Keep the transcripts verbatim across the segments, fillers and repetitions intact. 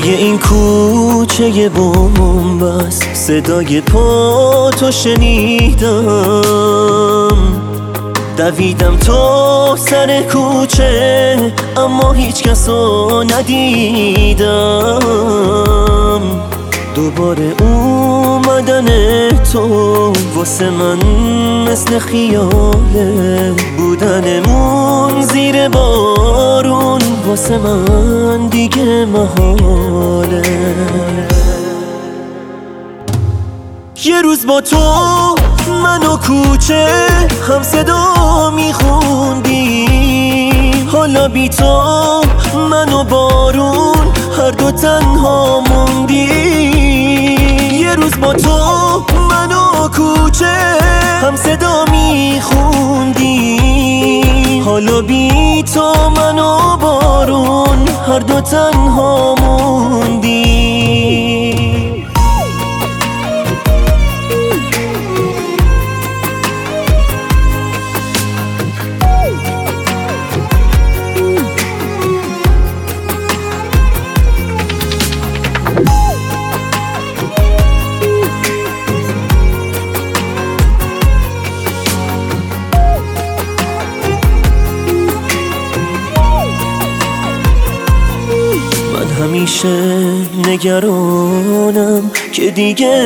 توی این کوچه بنبست صدای پا تو شنیدم، دویدم تا سر کوچه اما هیچ کسو ندیدم. دوباره اومدن تو واسه من مثل خیاله، بودنمون زیر بارون واسه من دیگه محاله. یه روز با تو من و کوچه هم صدا میخوندیم، حالا بی تو من و بارون هر دو تنها موندیم. یه روز با تو من و کوچه هم صدا میخوندیم، حالا بی تو من و بارون هر دو تنها موندیم. همیشه نگرانم که دیگه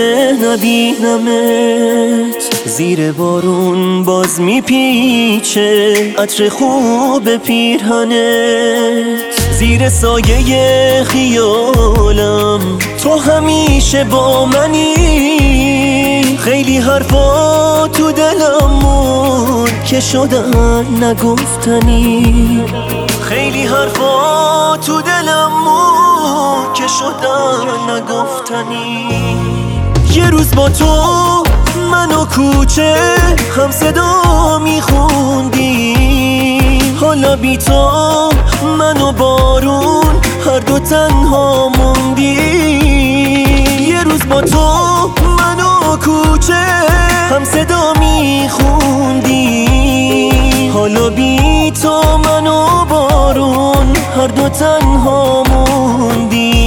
نبینمت، زیر بارون باز میپیچه عطر خوب پیرهنت. زیر سایه خیالم تو همیشه با منی، خیلی حرفا تو دلم موند که شدن نگفتنی، خیلی حرفا تو دلم موند که شدن نگفتنی. یه روز با تو من و کوچه هم صدا میخوندیم، حالا بی تو من و بارون هر دو تنها موندیم. یه روز با تو من و کوچه هم صدا میخوندیم، حالا بی تو من و بارون هر دو تنها موندیم.